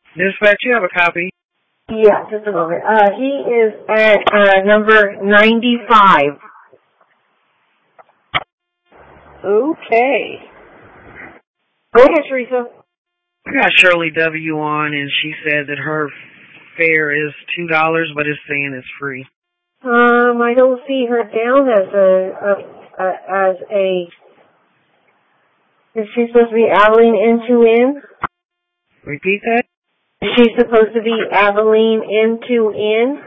Dispatch, you have a copy? Yeah, just a moment. He is at number 95. Okay. Go ahead, Teresa. I got Shirley W. on, and she said that her fare is $2, but it's saying it's free. I don't see her down as a. Is she supposed to be Abilene N2N? Repeat that? Is she supposed to be Abilene N2N?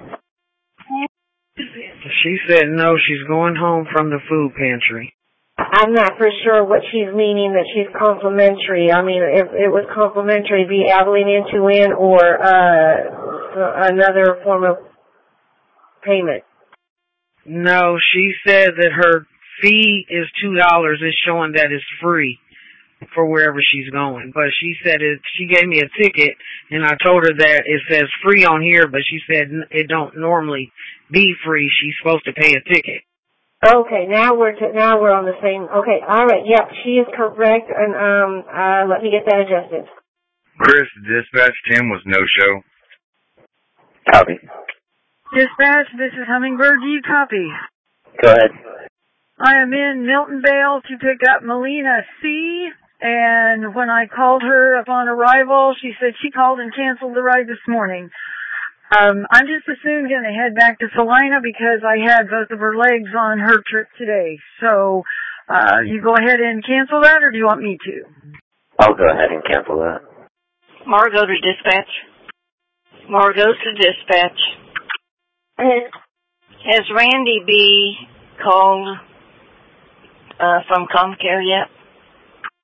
She said no, she's going home from the food pantry. I'm not for sure what she's meaning, that she's complimentary. I mean, if it was complimentary, be Abilene N2N or another form of payment. No, she said that her fee is $2. It's showing that it's free for wherever she's going. But she said she gave me a ticket, and I told her that it says free on here, but she said it don't normally be free. She's supposed to pay a ticket. Okay, now we're on the same. Okay, all right. Yep, she is correct, and let me get that adjusted. Chris, dispatch, Tim was no show. Copy. Dispatch, this is Hummingbird. Do you copy? Go ahead. I am in Milton Vale to pick up Melina C. And when I called her upon arrival, she said she called and canceled the ride this morning. I'm just as soon going to head back to Salina because I had both of her legs on her trip today. So, you go ahead and cancel that, or do you want me to? I'll go ahead and cancel that. Margot to dispatch. Margot to dispatch. Has Randy B. called from ComCare yet?